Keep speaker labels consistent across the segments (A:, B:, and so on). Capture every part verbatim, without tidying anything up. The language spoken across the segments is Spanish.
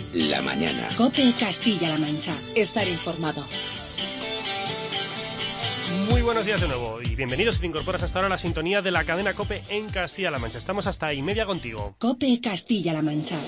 A: La mañana.
B: COPE Castilla-La Mancha. Estar informado.
C: Muy buenos días de nuevo y bienvenidos si te incorporas hasta ahora a la sintonía de la cadena COPE en Castilla-La Mancha. Estamos hasta y media contigo.
B: COPE Castilla-La Mancha.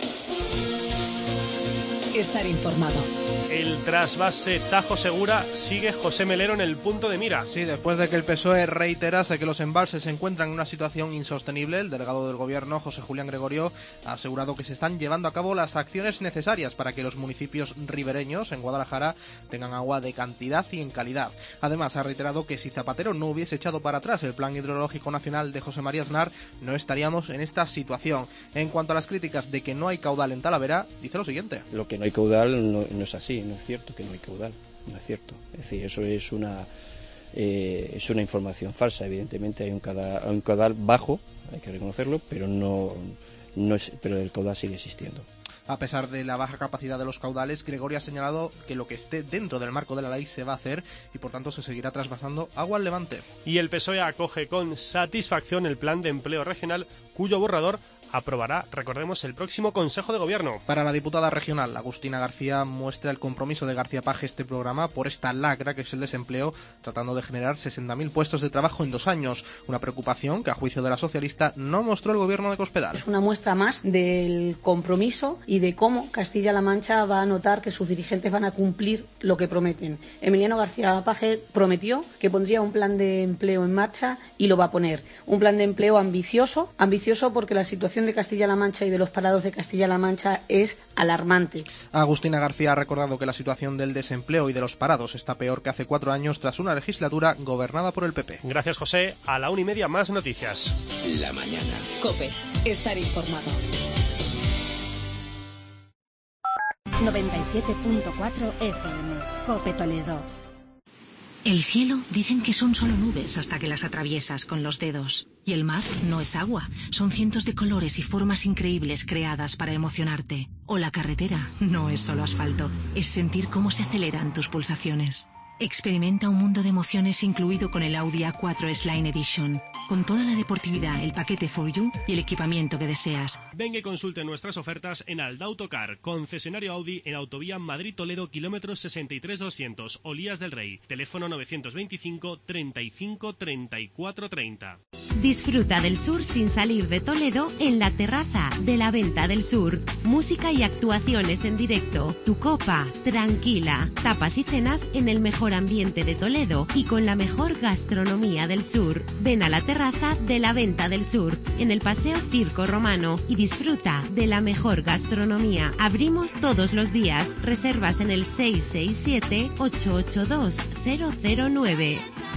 B: Estar informado.
C: El trasvase Tajo Segura sigue José Melero en el punto de mira.
D: Sí, después de que el P S O E reiterase que los embalses se encuentran en una situación insostenible, el delegado del Gobierno, José Julián Gregorio, ha asegurado que se están llevando a cabo las acciones necesarias para que los municipios ribereños en Guadalajara tengan agua de cantidad y en calidad. Además, ha reiterado que si Zapatero no hubiese echado para atrás el Plan Hidrológico Nacional de José María Aznar, no estaríamos en esta situación. En cuanto a las críticas de que no hay caudal en Talavera, dice lo siguiente.
E: Lo que no hay caudal no, no es así. No es cierto que no hay caudal, no es cierto. Es decir, eso es una eh, es una información falsa. Evidentemente hay un caudal, un caudal bajo, hay que reconocerlo, pero no, no es, pero el caudal sigue existiendo.
D: A pesar de la baja capacidad de los caudales, Gregorio ha señalado que lo que esté dentro del marco de la ley se va a hacer y por tanto se seguirá trasvasando agua al Levante.
C: Y el P S O E acoge con satisfacción el plan de empleo regional cuyo borrador aprobará, recordemos, el próximo Consejo de Gobierno.
D: Para la diputada regional, Agustina García, muestra el compromiso de García Paje este programa por esta lacra que es el desempleo, tratando de generar sesenta mil puestos de trabajo en dos años. Una preocupación que, a juicio de la socialista, no mostró el Gobierno de Cospedal.
F: Es una muestra más del compromiso y de cómo Castilla-La Mancha va a notar que sus dirigentes van a cumplir lo que prometen. Emiliano García Paje prometió que pondría un plan de empleo en marcha y lo va a poner. Un plan de empleo ambicioso, ambicioso porque la situación de Castilla-La Mancha y de los parados de Castilla-La Mancha es alarmante.
D: Agustina García ha recordado que la situación del desempleo y de los parados está peor que hace cuatro años tras una legislatura gobernada por el P P.
C: Gracias, José. A la una y media más noticias.
A: La mañana.
B: COPE. Estar informado.
G: noventa y siete punto cuatro F M. COPE Toledo.
H: El cielo dicen que son solo nubes hasta que las atraviesas con los dedos. Y el mar no es agua, son cientos de colores y formas increíbles creadas para emocionarte. O la carretera no es solo asfalto, es sentir cómo se aceleran tus pulsaciones. Experimenta un mundo de emociones incluido con el Audi A cuatro S-Line Edition, con toda la deportividad, el paquete for you y el equipamiento que deseas.
C: Venga y consulte nuestras ofertas en Aldautocar, concesionario Audi en Autovía Madrid-Toledo, kilómetros sesenta y tres doscientos, Olías del Rey, teléfono novecientos veinticinco, treinta y cinco, treinta y cuatro, treinta.
I: Disfruta del sur sin salir de Toledo en la terraza de la Venta del Sur. Música y actuaciones en directo, tu copa, tranquila, tapas y cenas en el mejor ambiente de Toledo y con la mejor gastronomía del sur. Ven a la terraza de la Venta del Sur, en el Paseo Circo Romano y disfruta de la mejor gastronomía. Abrimos todos los días. Reservas en el seis seis siete, ocho ocho dos, cero cero nueve.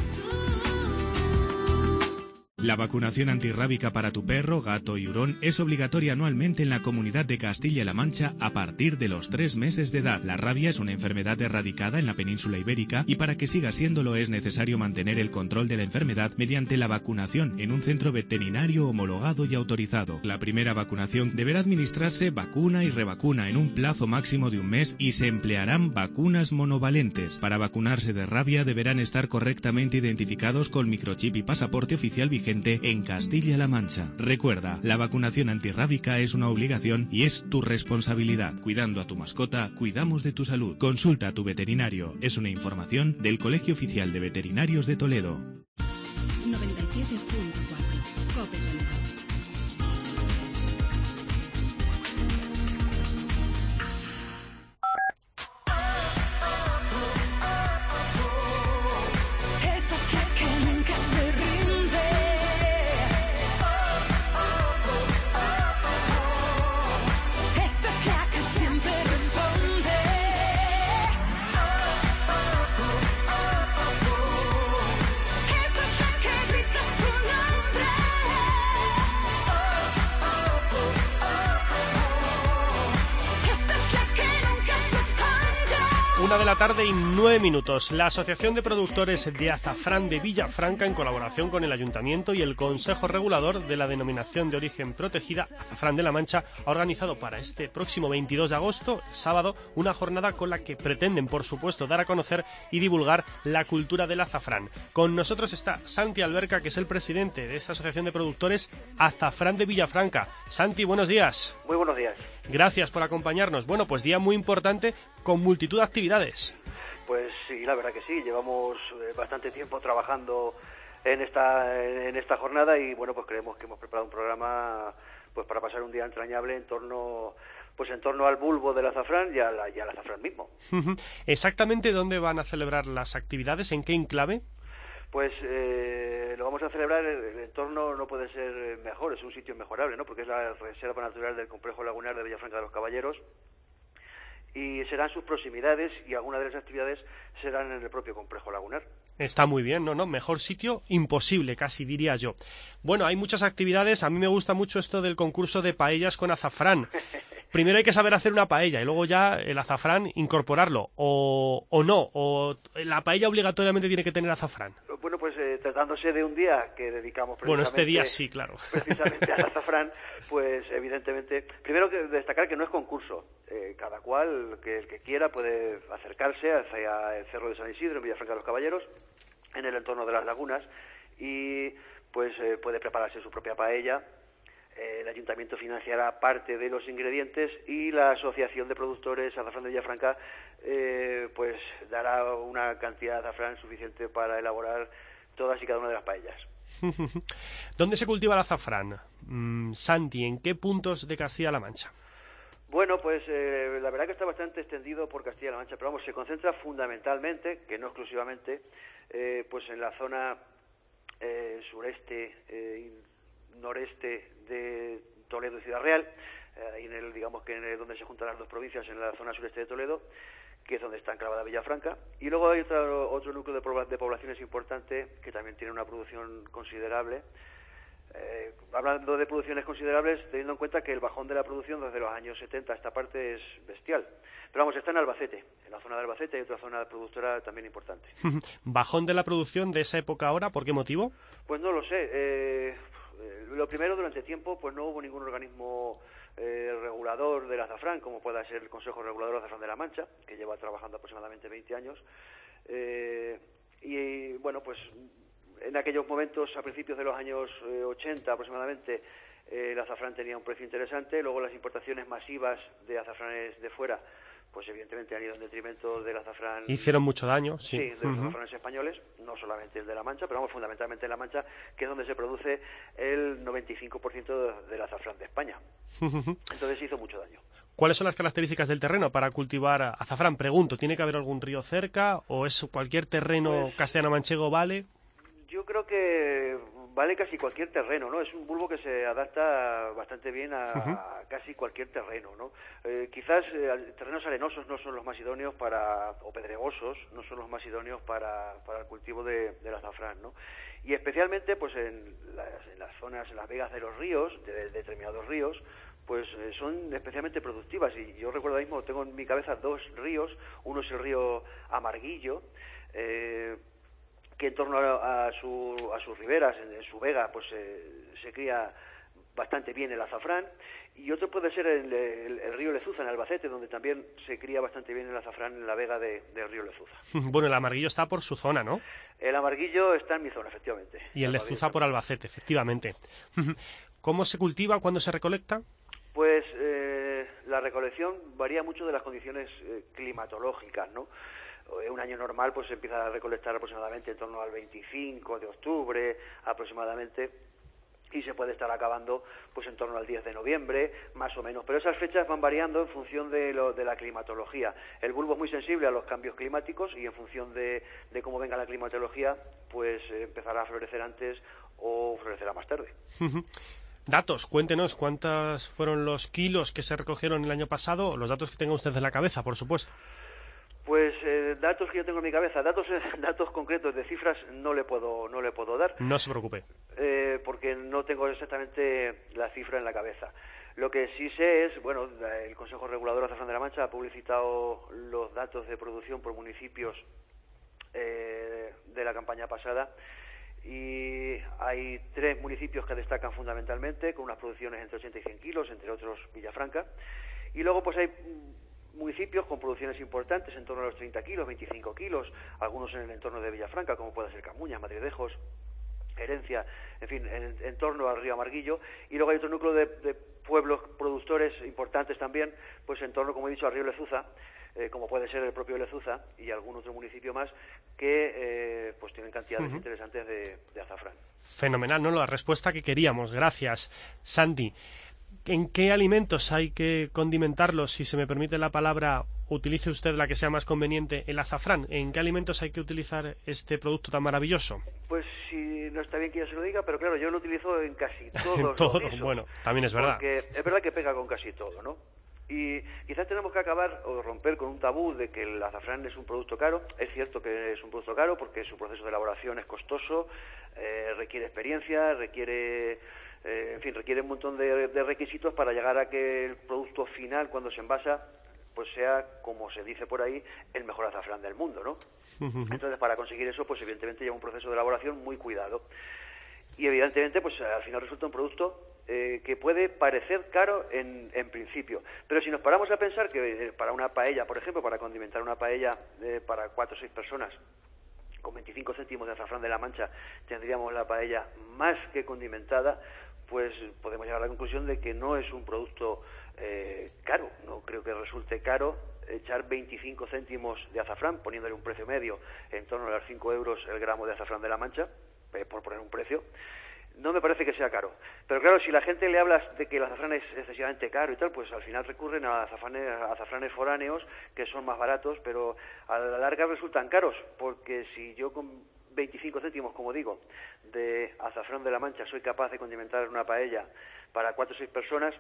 J: La vacunación antirrábica para tu perro, gato y hurón es obligatoria anualmente en la Comunidad de Castilla-La Mancha a partir de los tres meses de edad. La rabia es una enfermedad erradicada en la península ibérica y para que siga siéndolo es necesario mantener el control de la enfermedad mediante la vacunación en un centro veterinario homologado y autorizado. La primera vacunación deberá administrarse vacuna y revacuna en un plazo máximo de un mes y se emplearán vacunas monovalentes. Para vacunarse de rabia deberán estar correctamente identificados con microchip y pasaporte oficial vigente en Castilla-La Mancha. Recuerda, la vacunación antirrábica es una obligación y es tu responsabilidad. Cuidando a tu mascota, cuidamos de tu salud. Consulta a tu veterinario. Es una información del Colegio Oficial de Veterinarios de Toledo.
B: noventa y siete punto cuatro. COPE Toledo.
C: Una de la tarde y nueve minutos. La Asociación de Productores de Azafrán de Villafranca, en colaboración con el Ayuntamiento y el Consejo Regulador de la Denominación de Origen Protegida, Azafrán de la Mancha, ha organizado para este próximo veintidós de agosto, sábado, una jornada con la que pretenden, por supuesto, dar a conocer y divulgar la cultura del azafrán. Con nosotros está Santi Alberca, que es el presidente de esta Asociación de Productores Azafrán de Villafranca. Santi, buenos días.
K: Muy buenos días.
C: Gracias por acompañarnos. Bueno, pues día muy importante con multitud de actividades.
A: Pues sí, la verdad que sí, llevamos eh, bastante tiempo trabajando en esta en esta jornada y bueno, pues creemos que hemos preparado un programa pues para pasar un día entrañable en torno pues en torno al bulbo del azafrán y, a la, y al azafrán mismo.
C: ¿Exactamente dónde van a celebrar las actividades? ¿En qué enclave?
A: Pues eh, lo vamos a celebrar, el entorno no puede ser mejor, es un sitio inmejorable, ¿no? Porque es la reserva natural del complejo lagunar de Villafranca de los Caballeros y serán sus proximidades y algunas de las actividades serán en el propio complejo lagunar.
C: Está muy bien, ¿no? ¿no? Mejor sitio imposible, casi diría yo. Bueno, hay muchas actividades, a mí me gusta mucho esto del concurso de paellas con azafrán. Primero hay que saber hacer una paella y luego ya el azafrán incorporarlo, o, o no, o la paella obligatoriamente tiene que tener azafrán.
A: Bueno, pues eh, tratándose de un día que dedicamos precisamente,
C: bueno, este día sí, claro.
A: precisamente al azafrán, pues evidentemente, primero que destacar que no es concurso, eh, cada cual, que el que quiera puede acercarse hacia el Cerro de San Isidro, en Villafranca de los Caballeros, en el entorno de las lagunas, y pues eh, puede prepararse su propia paella. El ayuntamiento financiará parte de los ingredientes y la Asociación de Productores Azafrán de Villafranca eh, pues dará una cantidad de azafrán suficiente para elaborar todas y cada una de las paellas.
C: ¿Dónde se cultiva el azafrán? Mm, Santi, ¿en qué puntos de Castilla-La Mancha?
A: Bueno, pues eh, la verdad que está bastante extendido por Castilla-La Mancha, pero vamos, se concentra fundamentalmente, que no exclusivamente, eh, pues en la zona eh, sureste eh, noreste de Toledo y Ciudad Real, ahí en el, digamos que en el, donde se juntan las dos provincias, en la zona sureste de Toledo, que es donde está enclavada Villafranca, y luego hay otro, otro núcleo de, pobla, de poblaciones importante que también tiene una producción considerable. Eh, hablando de producciones considerables, teniendo en cuenta que el bajón de la producción desde los años setenta a esta parte es bestial. Pero vamos, está en Albacete, en la zona de Albacete hay otra zona productora también importante.
C: ¿Bajón de la producción de esa época ahora? ¿Por qué motivo?
A: Pues no lo sé. Eh, lo primero, durante tiempo, pues no hubo ningún organismo eh, regulador del azafrán, como pueda ser el Consejo Regulador del Azafrán de la Mancha, que lleva trabajando aproximadamente veinte años. Eh, y bueno, pues en aquellos momentos, a principios de los años eh, ochenta aproximadamente, eh, el azafrán tenía un precio interesante. Luego las importaciones masivas de azafranes de fuera, pues evidentemente han ido en detrimento del azafrán.
C: Hicieron mucho daño, sí.
A: Sí, de los uh-huh. azafranes españoles, no solamente el de La Mancha, pero vamos, fundamentalmente en La Mancha, que es donde se produce el noventa y cinco por ciento del azafrán de España. Uh-huh. Entonces hizo mucho daño.
C: ¿Cuáles son las características del terreno para cultivar azafrán? Pregunto, ¿tiene que haber algún río cerca o es cualquier terreno pues, castellano-manchego vale?
A: Yo creo que vale casi cualquier terreno, ¿no? Es un bulbo que se adapta bastante bien a, uh-huh. a casi cualquier terreno, ¿no? Eh, quizás eh, terrenos arenosos no son los más idóneos para, o pedregosos, no son los más idóneos para, para el cultivo de, del azafrán, ¿no? Y especialmente, pues en las, en las zonas, en las vegas de los ríos, de, de determinados ríos, pues eh, son especialmente productivas. Y yo recuerdo ahora mismo, tengo en mi cabeza dos ríos, uno es el río Amarguillo, eh, que en torno a, a, su, a sus riberas, en, en su vega, pues eh, se cría bastante bien el azafrán, y otro puede ser el, el, el río Lezuza, en Albacete, donde también se cría bastante bien el azafrán en la vega de, del río Lezuza.
C: Bueno, el Amarguillo está por su zona, ¿no?
A: El Amarguillo está en mi zona, efectivamente.
C: Y el Lezuza por Albacete, efectivamente. ¿Cómo se cultiva? ¿Cuándo se recolecta?
A: Pues eh, la recolección varía mucho de las condiciones eh, climatológicas, ¿no? Un año normal pues se empieza a recolectar aproximadamente en torno al veinticinco de octubre aproximadamente, y se puede estar acabando pues en torno al diez de noviembre, más o menos, pero esas fechas van variando en función de, lo, de la climatología. El bulbo es muy sensible a los cambios climáticos y en función de, de cómo venga la climatología pues eh, empezará a florecer antes o florecerá más tarde.
C: Datos, cuéntenos cuántos fueron los kilos que se recogieron el año pasado, los datos que tenga usted en la cabeza, por supuesto.
A: Pues eh, datos que yo tengo en mi cabeza, datos datos concretos de cifras no le puedo no le puedo dar.
C: No se preocupe.
A: Eh, porque no tengo exactamente la cifra en la cabeza. Lo que sí sé es, bueno, el Consejo Regulador Azafrán de la Mancha ha publicitado los datos de producción por municipios eh, de la campaña pasada, y hay tres municipios que destacan fundamentalmente, con unas producciones entre ochenta y cien kilos, entre otros Villafranca, y luego pues hay municipios con producciones importantes en torno a los treinta kilos, veinticinco kilos, algunos en el entorno de Villafranca, como puede ser Camuñas, Madridejos, Herencia, en fin, en, en torno al río Amarguillo, y luego hay otro núcleo de, de pueblos productores importantes también, pues en torno, como he dicho, al río Lezuza, eh, como puede ser el propio Lezuza y algún otro municipio más, que eh, pues tienen cantidades uh-huh. interesantes de, de azafrán.
C: Fenomenal, ¿no? La respuesta que queríamos. Gracias, Santi. ¿En qué alimentos hay que condimentarlos? Si se me permite la palabra, utilice usted la que sea más conveniente, el azafrán. ¿En qué alimentos hay que utilizar este producto tan maravilloso?
A: Pues si no está bien que yo se lo diga, pero claro, yo lo utilizo en casi todos
C: todo,
A: los guisos,
C: bueno, también es verdad.
A: Porque es verdad que pega con casi todo, ¿no? Y quizás tenemos que acabar o romper con un tabú de que el azafrán es un producto caro. Es cierto que es un producto caro porque su proceso de elaboración es costoso, eh, requiere experiencia, requiere... Eh, en fin, requiere un montón de, de requisitos para llegar a que el producto final, cuando se envasa, pues sea, como se dice por ahí, el mejor azafrán del mundo, ¿no? Uh-huh. Entonces, para conseguir eso, pues evidentemente lleva un proceso de elaboración muy cuidado. Y evidentemente, pues al final resulta un producto eh, que puede parecer caro en, en principio. Pero si nos paramos a pensar que eh, para una paella, por ejemplo, para condimentar una paella eh, para cuatro o seis personas, con veinticinco céntimos de azafrán de la Mancha, tendríamos la paella más que condimentada, pues podemos llegar a la conclusión de que no es un producto eh, caro. No creo que resulte caro echar veinticinco céntimos de azafrán, poniéndole un precio medio en torno a los cinco euros el gramo de azafrán de la Mancha, eh, por poner un precio. No me parece que sea caro. Pero claro, si la gente le hablas de que el azafrán es excesivamente caro y tal, pues al final recurren a azafranes, a azafranes foráneos, que son más baratos, pero a la larga resultan caros, porque si yo con veinticinco céntimos, como digo, de azafrán de la Mancha soy capaz de condimentar una paella para cuatro o seis personas,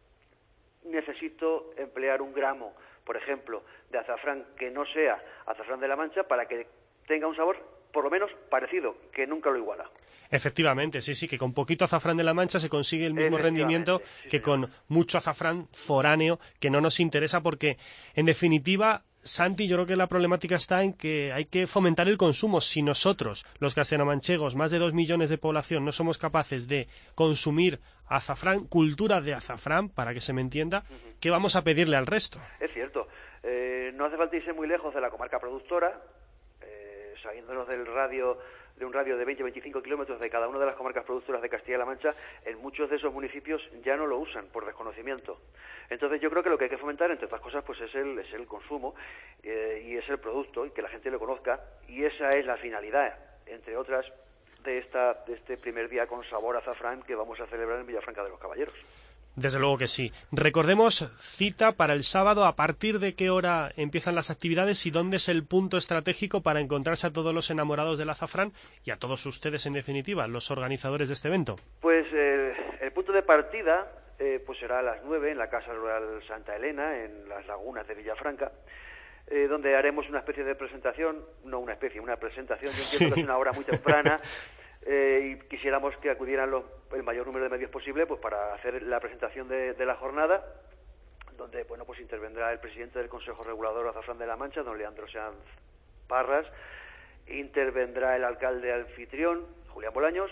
A: necesito emplear un gramo, por ejemplo, de azafrán que no sea azafrán de la Mancha para que tenga un sabor por lo menos parecido, que nunca lo iguala.
C: Efectivamente, sí, sí, que con poquito azafrán de la Mancha se consigue el mismo rendimiento sí, que señor. Con mucho azafrán foráneo, que no nos interesa porque, en definitiva, Santi, yo creo que la problemática está en que hay que fomentar el consumo. Si nosotros, los castellanomanchegos, más de dos millones de población, no somos capaces de consumir azafrán, cultura de azafrán, para que se me entienda, uh-huh. ¿qué vamos a pedirle al resto?
A: Es cierto. Eh, no hace falta irse muy lejos de la comarca productora, saliéndonos del radio, de un radio de veinte a veinticinco kilómetros de cada una de las comarcas productoras de Castilla-La Mancha, en muchos de esos municipios ya no lo usan por desconocimiento. Entonces yo creo que lo que hay que fomentar, entre otras cosas, pues es el, es el consumo eh, y es el producto, y que la gente lo conozca, y esa es la finalidad, entre otras, de, esta, de este primer día con sabor a azafrán que vamos a celebrar en Villafranca de los Caballeros.
C: Desde luego que sí. Recordemos, cita para el sábado, ¿a partir de qué hora empiezan las actividades y dónde es el punto estratégico para encontrarse a todos los enamorados del azafrán y a todos ustedes, en definitiva, los organizadores de este evento?
A: Pues eh, el punto de partida eh, pues será a las nueve en la Casa Rural Santa Elena, en las lagunas de Villafranca, eh, donde haremos una especie de presentación, no una especie, una presentación, yo entiendo sí. que es una hora muy temprana, Eh, y quisiéramos que acudieran los, el mayor número de medios posible pues para hacer la presentación de, de la jornada, donde bueno pues intervendrá el presidente del Consejo Regulador de Azafrán de la Mancha, don Leandro Sanz Parras, intervendrá el alcalde anfitrión, Julián Bolaños,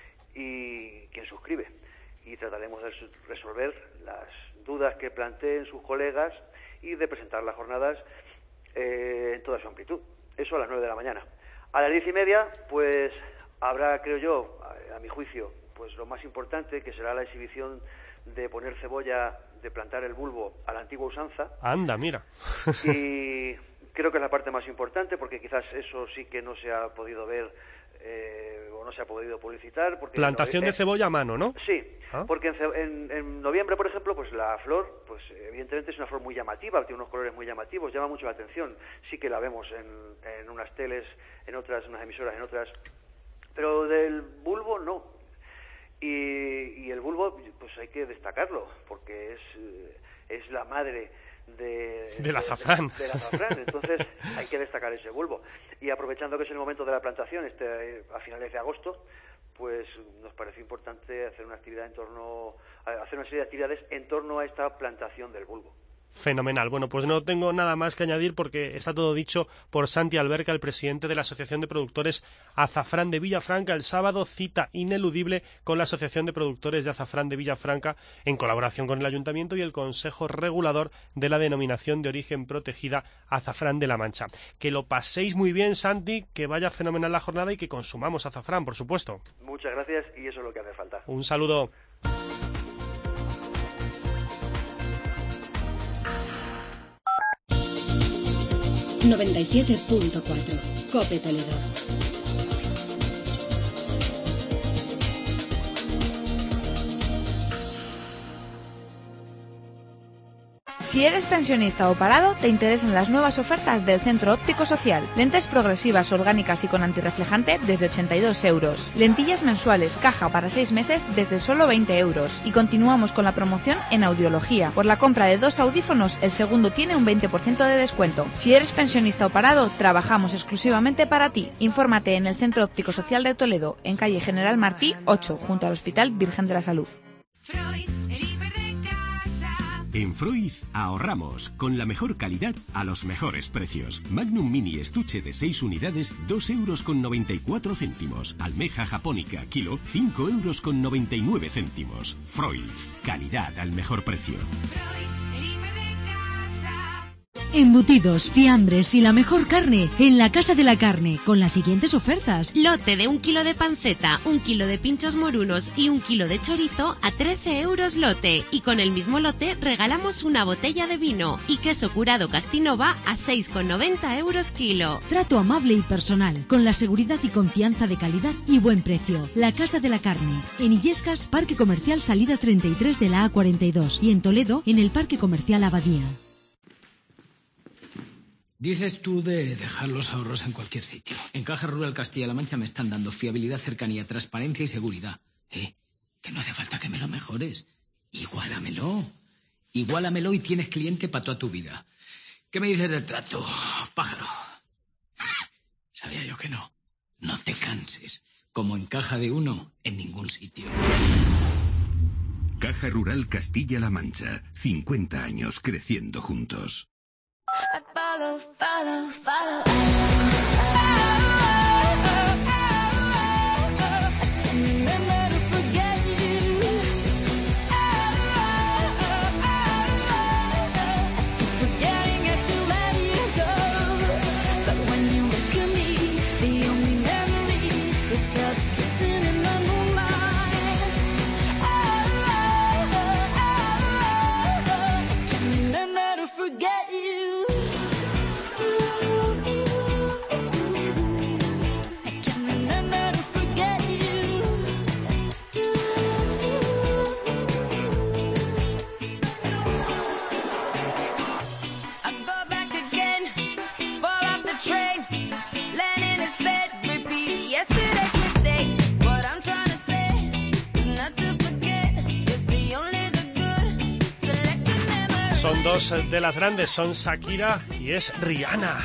A: y quien suscribe, y trataremos de resolver las dudas que planteen sus colegas y de presentar las jornadas eh, en toda su amplitud. Eso a las nueve de la mañana. A las diez y media, pues habrá, creo yo, a, a mi juicio, pues lo más importante, que será la exhibición de poner cebolla, de plantar el bulbo a la antigua usanza.
C: Anda, mira.
A: Y creo que es la parte más importante, porque quizás eso sí que no se ha podido ver eh, o no se ha podido publicitar. Porque
C: Plantación no, eh, de cebolla a mano, ¿no?
A: Sí,
C: ¿Ah?
A: porque en, en, en noviembre, por ejemplo, pues la flor, pues evidentemente es una flor muy llamativa, tiene unos colores muy llamativos, llama mucho la atención. Sí que la vemos en, en unas teles, en otras, en unas emisoras, en otras, pero del bulbo no. Y, y el bulbo, pues hay que destacarlo, porque es, es la madre de,
C: del azafrán.
A: De, de, del azafrán. Entonces hay que destacar ese bulbo. Y aprovechando que es el momento de la plantación, este a finales de agosto, pues nos pareció importante hacer una actividad en torno, hacer una serie de actividades en torno a esta plantación del bulbo.
C: Fenomenal. Bueno, pues no tengo nada más que añadir porque está todo dicho por Santi Alberca, el presidente de la Asociación de Productores Azafrán de Villafranca. El sábado, cita ineludible con la Asociación de Productores de Azafrán de Villafranca, en colaboración con el Ayuntamiento y el Consejo Regulador de la Denominación de Origen Protegida Azafrán de la Mancha. Que lo paséis muy bien, Santi, que vaya fenomenal la jornada y que consumamos azafrán, por supuesto.
A: Muchas gracias, y eso es lo que hace falta.
C: Un saludo.
B: noventa y siete punto cuatro. COPE Toledo.
K: Si eres pensionista o parado, te interesan las nuevas ofertas del Centro Óptico Social. Lentes progresivas, orgánicas y con antirreflejante desde ochenta y dos euros. Lentillas mensuales, caja para seis meses desde solo veinte euros. Y continuamos con la promoción en audiología. Por la compra de dos audífonos, el segundo tiene un veinte por ciento de descuento. Si eres pensionista o parado, trabajamos exclusivamente para ti. Infórmate en el Centro Óptico Social de Toledo, en calle General Martí ocho, junto al Hospital Virgen de la Salud.
L: En Freud ahorramos con la mejor calidad a los mejores precios. Magnum Mini estuche de seis unidades, dos euros con noventa y cuatro céntimos. Almeja japónica kilo, cinco euros con noventa y nueve céntimos. Freud, calidad al mejor precio.
M: Embutidos, fiambres y la mejor carne en la Casa de la Carne, con las siguientes ofertas.
I: Lote de un kilo de panceta, un kilo de pinchos morunos y un kilo de chorizo a trece euros lote. Y con el mismo lote regalamos una botella de vino. Y queso curado Castinova a seis con noventa euros kilo.
M: Trato amable y personal, con la seguridad y confianza de calidad y buen precio. La Casa de la Carne, en Illescas, Parque Comercial Salida treinta y tres de la A cuarenta y dos. Y en Toledo, en el Parque Comercial Abadía.
N: Dices tú de dejar los ahorros en cualquier sitio. En Caja Rural Castilla-La Mancha me están dando fiabilidad, cercanía, transparencia y seguridad. ¿Eh? Que no hace falta que me lo mejores. Igualamelo. Igualamelo y tienes cliente para toda tu vida. ¿Qué me dices del trato, pájaro? Sabía yo que no. No te canses. Como en Caja de Uno, en ningún sitio.
O: Caja Rural Castilla-La Mancha. cincuenta años creciendo juntos.
P: I follow, follow, follow.
C: Son dos de las grandes, son Shakira y es Rihanna.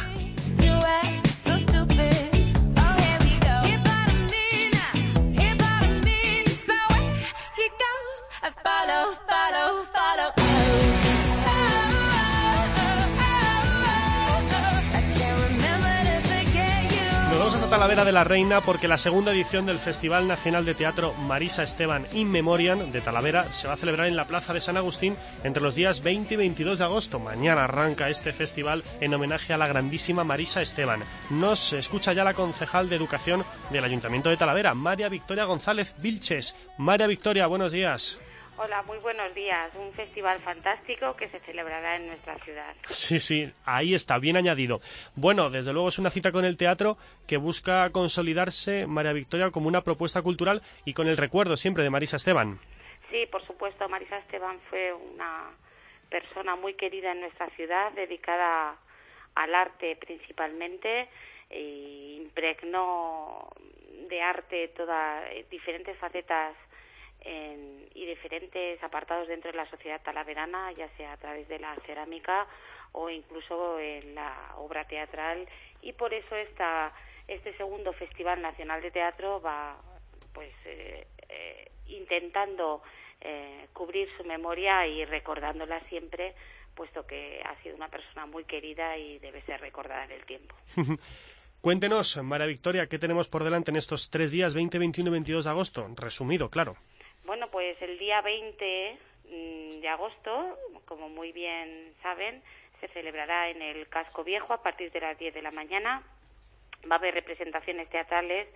C: Talavera de la Reina, porque la segunda edición del Festival Nacional de Teatro Marisa Esteban In Memoriam de Talavera se va a celebrar en la Plaza de San Agustín entre los días veinte y veintidós de agosto. Mañana arranca este festival en homenaje a la grandísima Marisa Esteban. Nos escucha ya la concejal de Educación del Ayuntamiento de Talavera, María Victoria González Vilches. María Victoria, buenos días.
Q: Hola, muy buenos días. Un festival fantástico que se celebrará en nuestra ciudad.
C: Sí, sí, ahí está, bien añadido. Bueno, desde luego es una cita con el teatro que busca consolidarse, María Victoria, como una propuesta cultural y con el recuerdo siempre de Marisa Esteban.
Q: Sí, por supuesto, Marisa Esteban fue una persona muy querida en nuestra ciudad, dedicada al arte principalmente, e impregnó de arte todas diferentes facetas En, y diferentes apartados dentro de la sociedad talaverana, ya sea a través de la cerámica o incluso en la obra teatral, y por eso esta, este segundo Festival Nacional de Teatro va pues eh, eh, intentando eh, cubrir su memoria y recordándola siempre, puesto que ha sido una persona muy querida y debe ser recordada en el tiempo.
C: Cuéntenos, María Victoria, ¿qué tenemos por delante en estos tres días, veinte, veintiuno y veintidós de agosto? Resumido, claro.
Q: Bueno, pues el día veinte de agosto, como muy bien saben, se celebrará en el Casco Viejo a partir de las diez de la mañana. Va a haber representaciones teatrales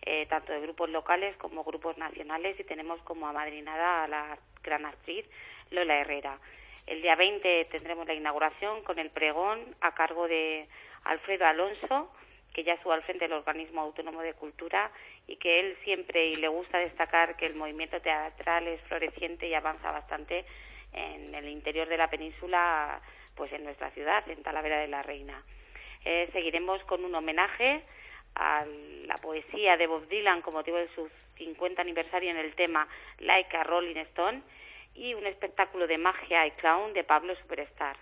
Q: eh, tanto de grupos locales como grupos nacionales, y tenemos como amadrinada a la gran actriz Lola Herrera. El día veinte tendremos la inauguración con el pregón a cargo de Alfredo Alonso, que ya estuvo al frente del Organismo Autónomo de Cultura, y que él siempre y le gusta destacar que el movimiento teatral es floreciente y avanza bastante en el interior de la península, pues en nuestra ciudad, en Talavera de la Reina. Eh, seguiremos con un homenaje a la poesía de Bob Dylan con motivo de su cincuenta aniversario en el tema Like a Rolling Stone, y un espectáculo de magia y clown de Pablo Superstar.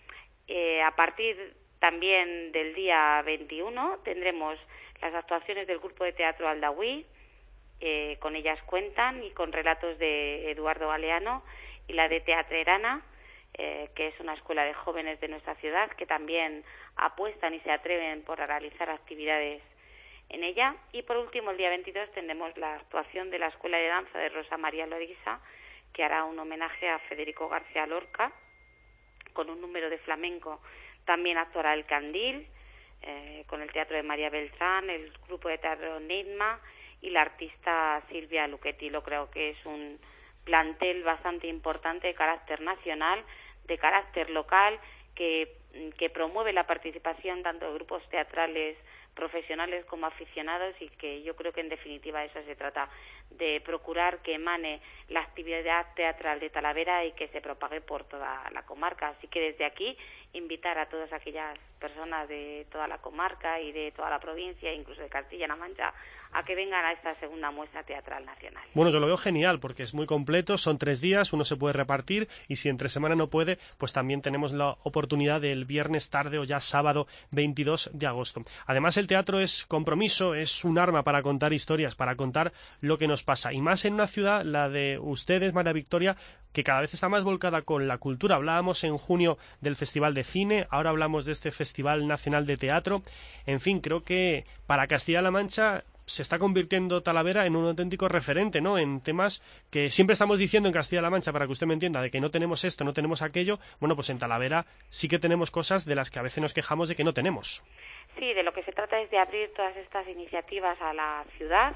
Q: Eh, a partir también del día veintiuno tendremos las actuaciones del grupo de teatro Aldawi, eh, con ellas cuentan, y con relatos de Eduardo Galeano, y la de Teatrerana, eh, que es una escuela de jóvenes de nuestra ciudad que también apuestan y se atreven por realizar actividades en ella. Y por último, el día veintidós tendremos la actuación de la Escuela de Danza de Rosa María Lorisa, que hará un homenaje a Federico García Lorca con un número de flamenco. También actuará el Candil, eh, con el Teatro de María Beltrán, el grupo de teatro Nidma y la artista Silvia Luchetti. Lo creo que es un plantel bastante importante de carácter nacional, de carácter local, que, que promueve la participación tanto de grupos teatrales profesionales como aficionados, y que yo creo que en definitiva eso se trata, de procurar que emane la actividad teatral de Talavera y que se propague por toda la comarca. Así que desde aquí invitar a todas aquellas personas de toda la comarca y de toda la provincia, incluso de Castilla-La Mancha, a que vengan a esta segunda muestra teatral nacional.
C: Bueno, yo lo veo genial porque es muy completo, son tres días, uno se puede repartir, y si entre semana no puede, pues también tenemos la oportunidad del viernes tarde o ya sábado veintidós de agosto. Además, el teatro es compromiso, es un arma para contar historias, para contar lo que nos pasa, y más en una ciudad, la de ustedes, María Victoria, que cada vez está más volcada con la cultura. Hablábamos en junio del Festival de Cine, ahora hablamos de este Festival Nacional de Teatro. En fin, creo que para Castilla-La Mancha se está convirtiendo Talavera en un auténtico referente, ¿no?, en temas que siempre estamos diciendo en Castilla-La Mancha, para que usted me entienda, de que no tenemos esto, no tenemos aquello. Bueno, pues en Talavera sí que tenemos cosas de las que a veces nos quejamos de que no tenemos.
Q: Sí, de lo que se trata es de abrir todas estas iniciativas a la ciudad,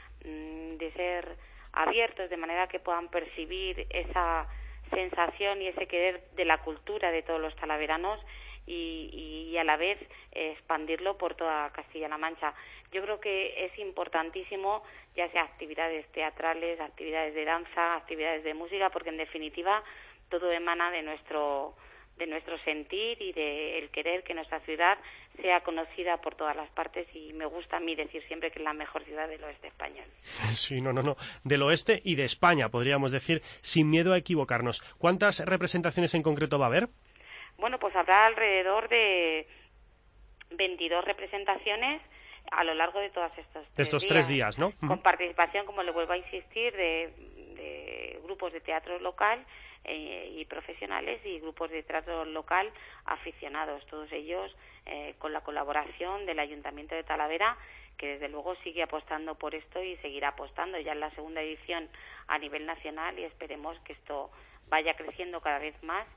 Q: de ser abiertos de manera que puedan percibir esa sensación y ese querer de la cultura de todos los talaveranos, y, y a la vez eh, expandirlo por toda Castilla-La Mancha. Yo creo que es importantísimo, ya sea actividades teatrales, actividades de danza, actividades de música, porque en definitiva todo emana de nuestro de nuestro sentir y de el querer que nuestra ciudad sea conocida por todas las partes, y me gusta a mí decir siempre que es la mejor ciudad del oeste español.
C: Sí, no, no, no, del oeste y de España, podríamos decir, sin miedo a equivocarnos. ¿Cuántas representaciones en concreto va a haber?
Q: Bueno, pues habrá alrededor de veintidós representaciones a lo largo de todos estos tres,
C: estos
Q: días,
C: tres días, ¿no?
Q: Con participación, como le vuelvo a insistir, de, de grupos de teatro local eh, y profesionales, y grupos de teatro local aficionados, todos ellos eh, con la colaboración del Ayuntamiento de Talavera, que desde luego sigue apostando por esto y seguirá apostando. Ya en la segunda edición a nivel nacional, y esperemos que esto vaya creciendo cada vez más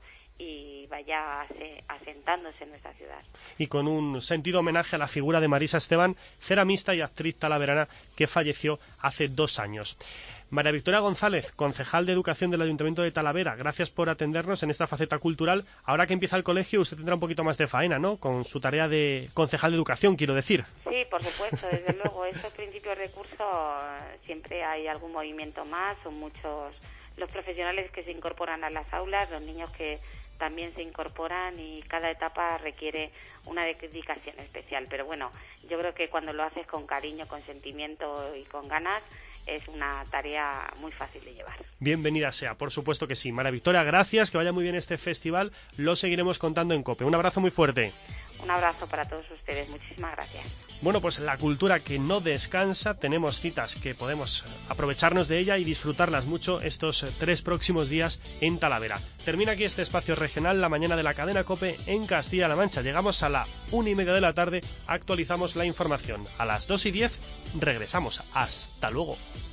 Q: y vaya asentándose en nuestra ciudad.
C: Y con un sentido homenaje a la figura de Marisa Esteban, ceramista y actriz talaverana que falleció hace dos años. María Victoria González, concejal de Educación del Ayuntamiento de Talavera, gracias por atendernos en esta faceta cultural. Ahora que empieza el colegio, usted tendrá un poquito más de faena, ¿no?, con su tarea de concejal de Educación, quiero decir.
Q: Sí, por supuesto, desde luego. Estos principios de curso siempre hay algún movimiento más, son muchos los profesionales que se incorporan a las aulas, los niños que también se incorporan, y cada etapa requiere una dedicación especial. Pero bueno, yo creo que cuando lo haces con cariño, con sentimiento y con ganas, es una tarea muy fácil de llevar.
C: Bienvenida sea, por supuesto que sí. María Victoria, gracias, que vaya muy bien este festival, lo seguiremos contando en COPE. Un abrazo muy fuerte.
Q: Un abrazo para todos ustedes, muchísimas gracias.
C: Bueno, pues la cultura que no descansa, tenemos citas que podemos aprovecharnos de ella y disfrutarlas mucho estos tres próximos días en Talavera. Termina aquí este espacio regional, la mañana de la cadena COPE en Castilla-La Mancha. Llegamos a la una y media de la tarde, actualizamos la información. A las dos y diez regresamos. Hasta luego.